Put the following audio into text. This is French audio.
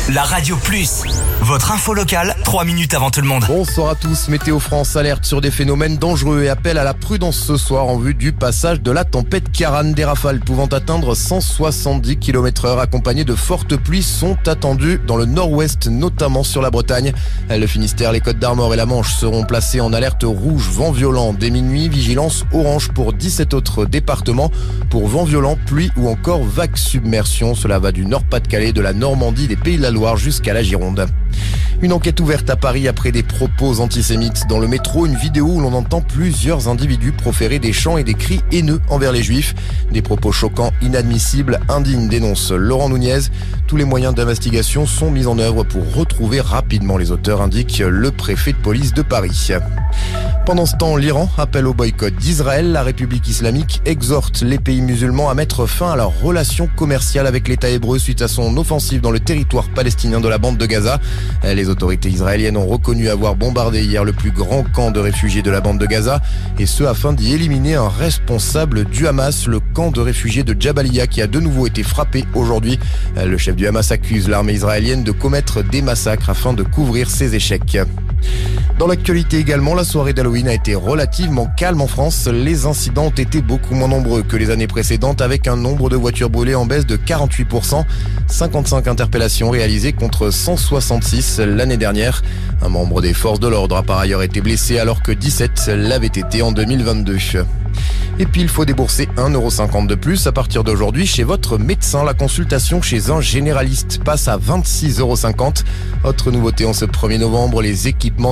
La Radio Plus, votre info locale, 3 minutes avant tout le monde. Bonsoir à tous, Météo France alerte sur des phénomènes dangereux et appelle à la prudence ce soir en vue du passage de la tempête Ciaran. Des rafales pouvant atteindre 170 km/h accompagnées de fortes pluies sont attendues dans le nord-ouest, notamment sur la Bretagne. Le Finistère, les Côtes-d'Armor et la Manche seront placés en alerte rouge, vent violent. Dès minuit, vigilance orange pour 17 autres départements pour vent violent, pluie ou encore vague submersion. Cela va du Nord-Pas-de-Calais, de la Normandie, des Pays de la Loire jusqu'à la Gironde. Une enquête ouverte à Paris après des propos antisémites. Dans le métro, une vidéo où l'on entend plusieurs individus proférer des chants et des cris haineux envers les juifs. Des propos choquants, inadmissibles, indignes, dénonce Laurent Nunez. Tous les moyens d'investigation sont mis en œuvre pour retrouver rapidement les auteurs, indique le préfet de police de Paris. Pendant ce temps, l'Iran appelle au boycott d'Israël. La République islamique exhorte les pays musulmans à mettre fin à leurs relations commerciales avec l'État hébreu suite à son offensive dans le territoire palestinien de la bande de Gaza. Les autorités israéliennes ont reconnu avoir bombardé hier le plus grand camp de réfugiés de la bande de Gaza, et ce afin d'y éliminer un responsable du Hamas, le camp de réfugiés de Jabalia qui a de nouveau été frappé aujourd'hui. Le chef du Hamas accuse l'armée israélienne de commettre des massacres afin de couvrir ses échecs. Dans l'actualité également, la soirée d'Halloween a été relativement calme en France. Les incidents ont été beaucoup moins nombreux que les années précédentes, avec un nombre de voitures brûlées en baisse de 48%. 55 interpellations réalisées contre 166 l'année dernière. Un membre des forces de l'ordre a par ailleurs été blessé alors que 17 l'avaient été en 2022. Et puis il faut débourser 1,50€ de plus à partir d'aujourd'hui chez votre médecin. La consultation chez un généraliste passe à 26,50€. Autre nouveauté en ce 1er novembre, les équipements